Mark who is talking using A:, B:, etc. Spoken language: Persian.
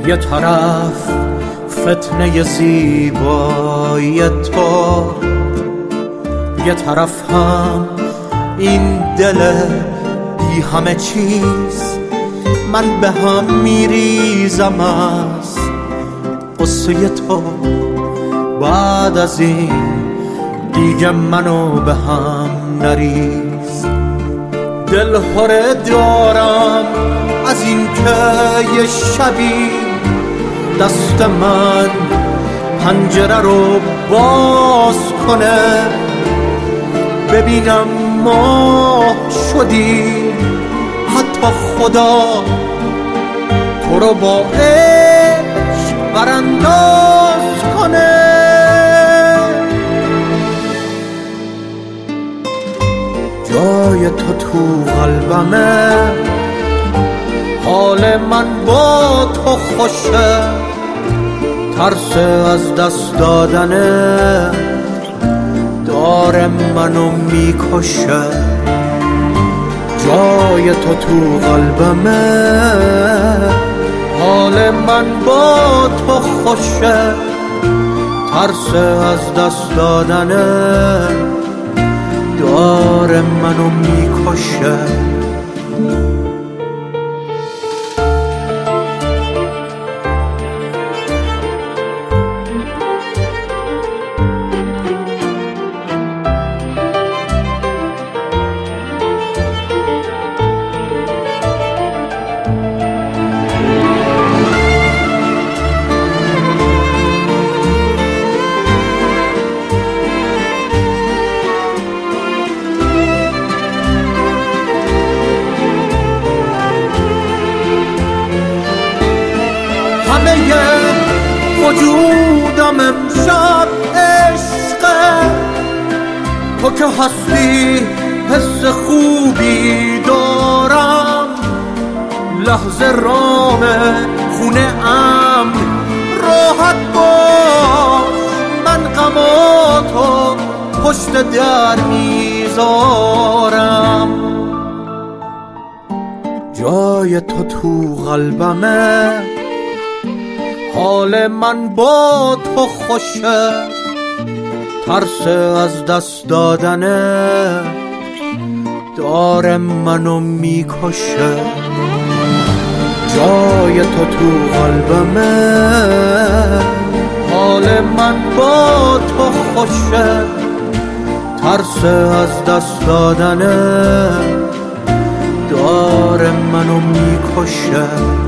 A: یه طرف فتنه زیبایی تو، یه طرف هم این دل بی همه چیز. من به هم میریزم از قصه تو، بعد از این دیگه منو به هم نریز. دل هره دارم از این که یه شبی دست من پنجره رو باز کنه، ببینم ما شدی، حتی خدا تو رو با عشق برانداز کنه. جای تو تو قلبمه، حال من با تو خوشه، ترس از دست دادنه داره منو میکشه. جای تو تو قلبمه، حال من با تو خوشه، ترس از دست دادنه داره منو میکشه. وجودم امشب عشقه، تو که هستی حس خوبی دارم، لحظه رام خونه امن راحت باش، من غماتو پشت در میذارم. جای تو تو قلبمه، حال من با تو خوشه، ترس از دست دادنه داره منو میکشه. جای تو تو قلبمه، حال من با تو خوشه، ترس از دست دادنه داره منو میکشه.